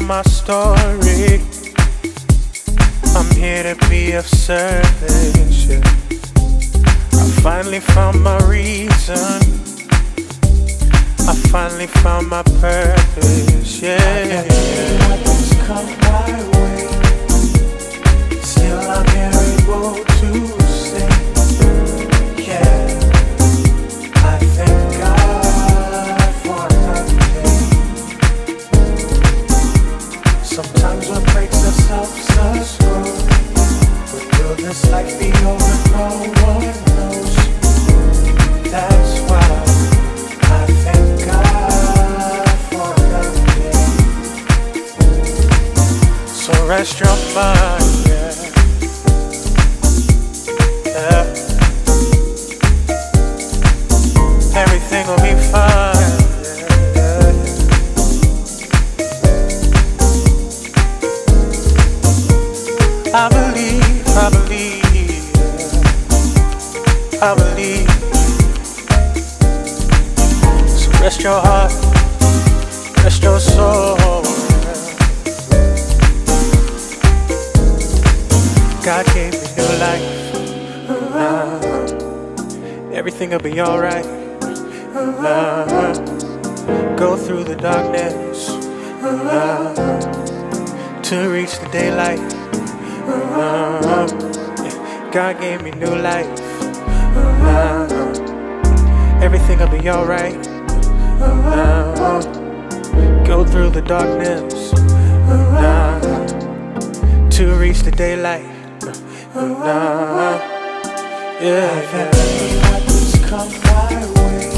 my story. I'm here to be of service, yeah. I finally found my reason. I finally found my purpose, yeah. What has come my way, still I'm able to say, yeah, I thank God for another day. Sometimes what breaks us helps us grow, but will this life be over? No one knows. That's why I thank God for another day. So rest your mind, yeah. Yeah. Everything will be fine, yeah, yeah. I believe, yeah. I believe. So rest your heart, rest your soul. God gave me new life. Everything will be alright. Go through the darkness to reach the daylight. God gave me new life. Everything will be alright. Go through the darkness to reach the daylight. I've had many what has come my way,